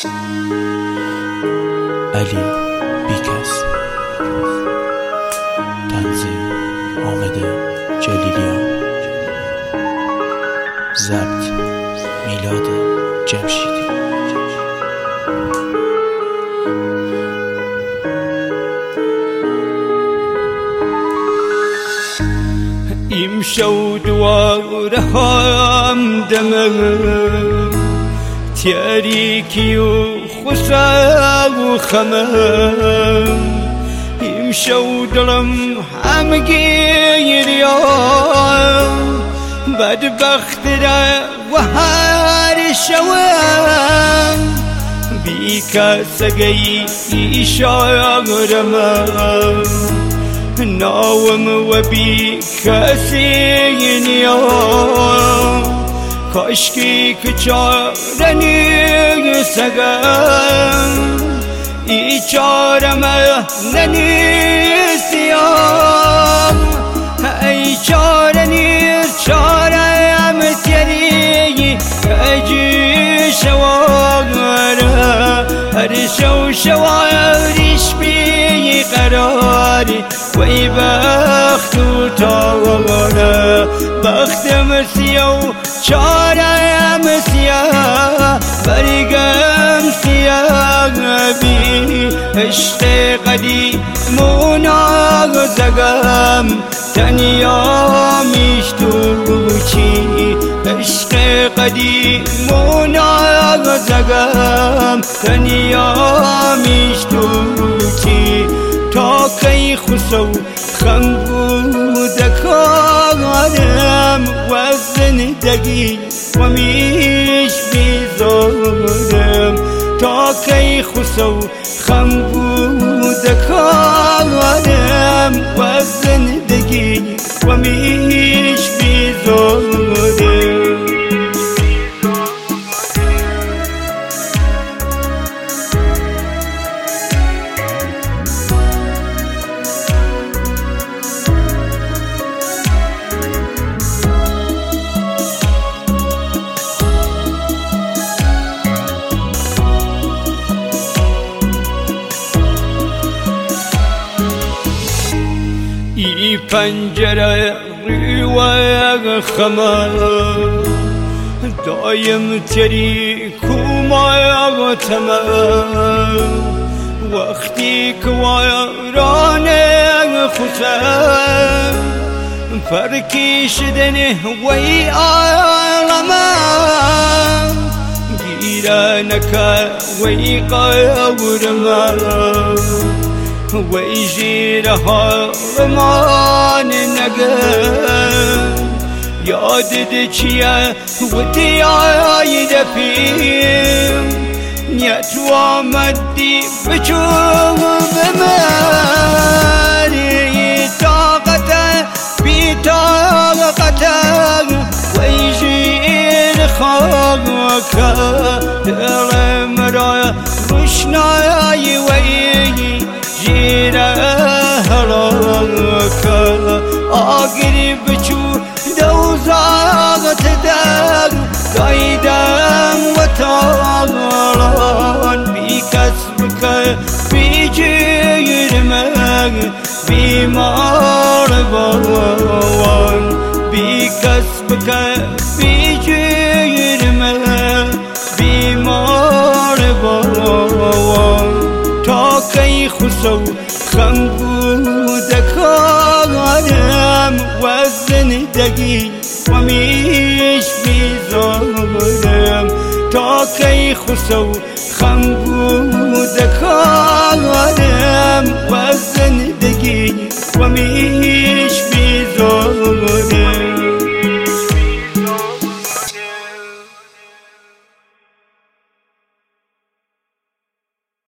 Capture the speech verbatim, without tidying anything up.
علی بیکس، تنظیم حامد جلیلیان، ضبط میلاد جمشیدی. امشو دواره هم دمم تاریکی و خسا و خمم، امشو دلم هم گیریم بدبخت را و هر شوم بی کسگی ایشارم ناوم و بی کسی نیام کاشکی که چاره نیستم ای چارم ننیستیم ای چاره نیست چارم تیری اجی شواره هر شو شواریش بی قراری وی بخت و تاواره بخت مسیح و چاره مسیح برگم سیاه بی عشق قدیم و نازگم تنیا میشتو چی عشق قدیم و نازگم تنیا میشتو چی تا کی خسو خنگو دکارم وزن دگی و میش بیزارم تا کی خسو خنگو دکارم وزن دگی و میش بیزارم. ای پنجره ریوه خمه دایم تری کومای تمه وقتی که ویرانه خسم فرکی شدنه وی عالمه گیره نکه وی قورمه وی جیر هارمان نگم یادد چیه و دیای دفیم نیت و آمدی بچو بمری طاقت بی طاقت وی جیر خاک دلم را روشنایی وی جیره هلاکه آگری بچو دوزاغت در دایدم و تالان بی کسب که بی جیرمه بیمار بوان بی کسب که بی جیرمه بیمار بوان تا کی خسو خنگو دکارم وزن دگی و میش بیزارم تا کی خسو خنگو دکارم وزن دگی و میش بیزارم.